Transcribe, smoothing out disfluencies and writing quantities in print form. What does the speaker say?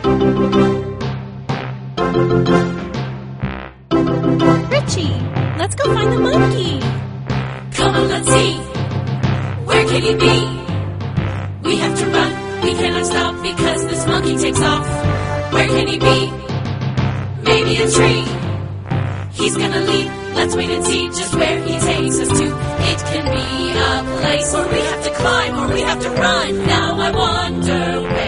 Richie, let's go find the monkey. Come on, let's see. Where can he be? We have to run, we cannot stop because this monkey takes off. Where can he be? Maybe a tree. He's gonna leap, let's wait and see just where he takes us to. It can be a place where we have to climb or we have to run. Now I wonder where